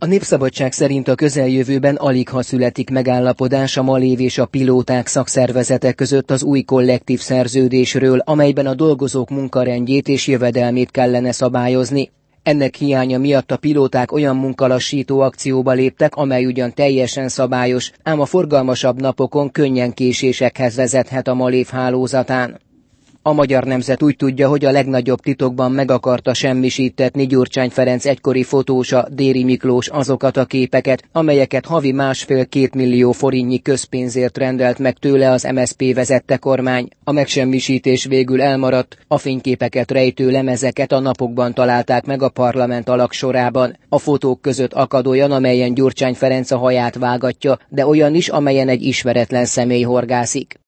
A Népszabadság szerint a közeljövőben aligha születik megállapodás a Malév és a pilóták szakszervezete között az új kollektív szerződésről, amelyben a dolgozók munkarendjét és jövedelmét kellene szabályozni. Ennek hiánya miatt a pilóták olyan munkalassító akcióba léptek, amely ugyan teljesen szabályos, ám a forgalmasabb napokon könnyen késésekhez vezethet a Malév hálózatán. A Magyar Nemzet úgy tudja, hogy a legnagyobb titokban meg akarta semmisítetni Gyurcsány Ferenc egykori fotósa, Déri Miklós azokat a képeket, amelyeket havi 1,5-2 millió forintnyi közpénzért rendelt meg tőle az MSZP vezette kormány. A megsemmisítés végül elmaradt, a fényképeket rejtő lemezeket a napokban találták meg a parlament alagsorában. A fotók között akad olyan, amelyen Gyurcsány Ferenc a haját vágatja, de olyan is, amelyen egy ismeretlen személy horgászik.